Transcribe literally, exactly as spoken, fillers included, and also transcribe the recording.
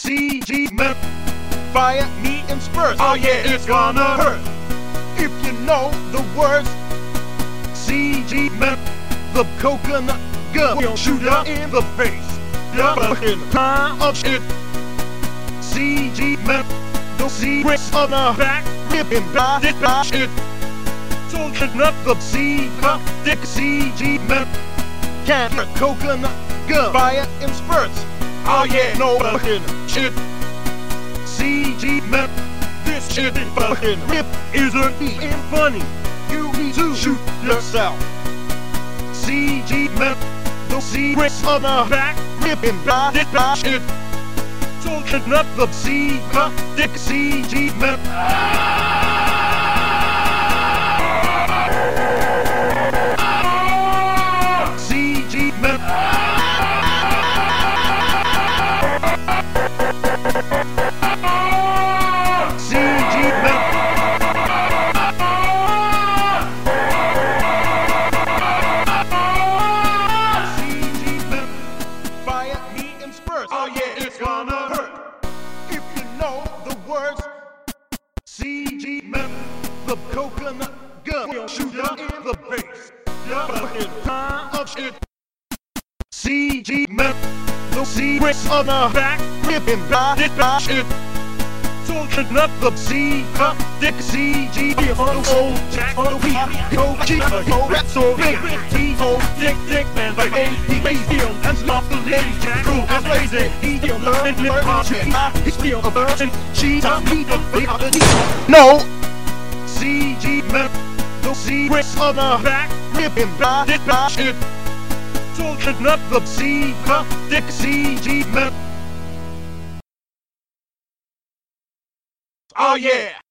C G men fire me in spurts. Oh yeah, it's gonna hurt. If you know the words, C G men, the coconut gun will shoot her in the face. The fucking pile of shit. C G men, the secrets of the back ripping by this shit. Talking up the C dick C G men, can a coconut gun fire in spurts. Oh yeah, no fucking shit. C G men, this shit is fucking rip isn't being funny. You need to shoot yourself. C G men, the secrets of the back ripping by this shit. Talking up the C dick C G men. C G men. C G men. C G men. Fire me in spurts. Oh yeah, it's gonna hurt. If you know the words, C G men, the coconut gun will shoot her in the face. The fucking pile of shit. C G men, the secrets of the back ripping by this shit. Talking up the C dick C G on the old jack on the weed. Go cheap, go rat so big. He old dick dick man like A P base deal and stop the lady jack. Cool as lazy. He still learning live project. He's still a virgin. She's a me the big of the deal. No. C G men, the secrets of the back ripping by this shit. Talking up the C dick C G men. Oh yeah!